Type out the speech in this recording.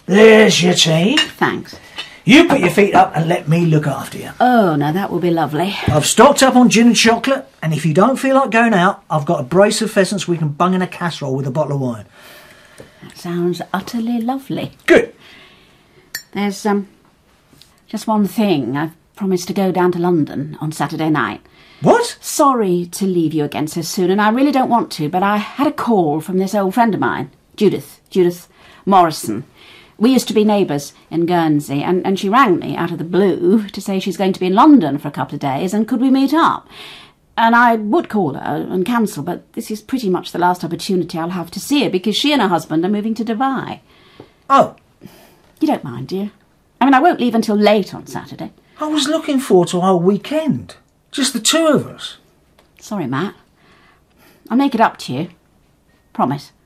There's your tea. Thanks. You put your feet up and let me look after you. Oh, no, that will be lovely. I've stocked up on gin and chocolate, and if you don't feel like going out, I've got a brace of pheasants we can bung in a casserole with a bottle of wine. That sounds utterly lovely. Good. There's, just one thing. I've promised to go down to London on Saturday night. What? Sorry to leave you again so soon, and I really don't want to, but I had a call from this old friend of mine, Judith Morrison. We used to be neighbours in Guernsey, and she rang me out of the blue to say she's going to be in London for a couple of days, and could we meet up? And I would call her and cancel, but this is pretty much the last opportunity I'll have to see her, because she and her husband are moving to Dubai. Oh. You don't mind, do you? I mean, I won't leave until late on Saturday. I was looking forward to our weekend. Just the two of us. Sorry, Matt. I'll make it up to you. Promise.